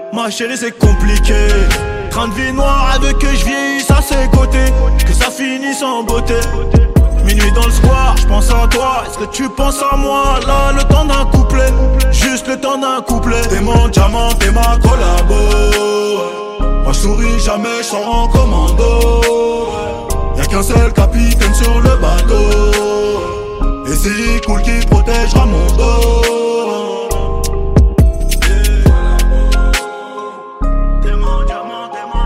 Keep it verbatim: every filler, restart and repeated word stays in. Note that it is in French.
Ma chérie c'est compliqué. Train de vie noire, elle veut que je vieillisse à ses côtés, que ça finisse en beauté. Minuit dans le square, je pense à toi. Est-ce que tu penses à moi? Là, le temps d'un couplet, juste le temps d'un couplet. T'es mon diamant, t'es ma collabo. Moi je souris jamais, je sors en commando. Y'a qu'un seul capitaine sur le bateau, et c'est cool qui protégera mon dos.